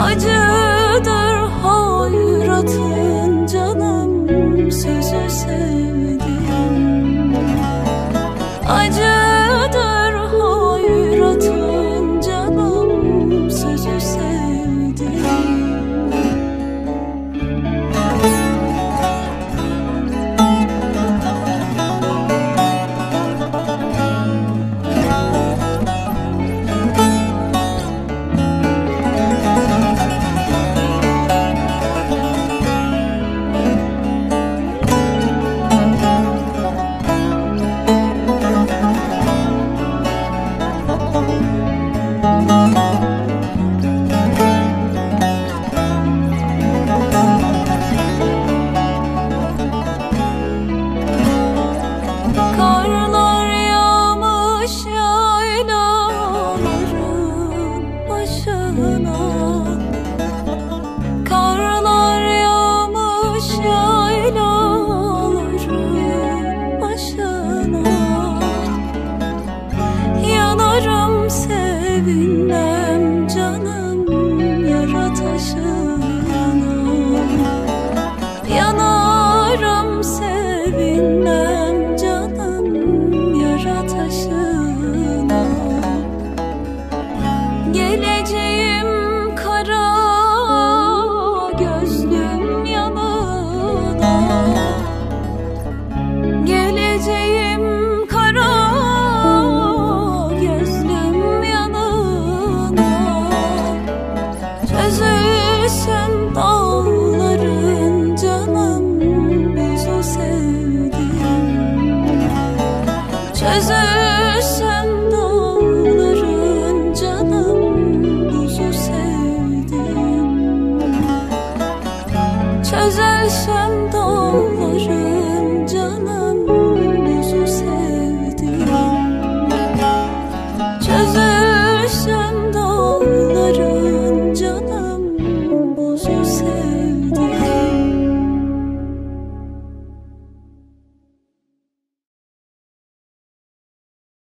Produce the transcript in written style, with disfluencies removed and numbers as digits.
Acıdır hayratın canım, sözü sevdim. Acıdır hayratın canım, sözü sevdim. Karlar yağmış yaylaların başına, karlar yağmış yaylaların başına. Yanarım sevinmem canım yara taşına. Yanarım sevinmem canım yara taşına. Geleceğim kara gözlüm yanına. Geleceğim kara gözlüm yanına. Çözülsün dağların canım, buzu sevdim. Çözülsün dağların canım, buzu sevdim. Çözülsün dağların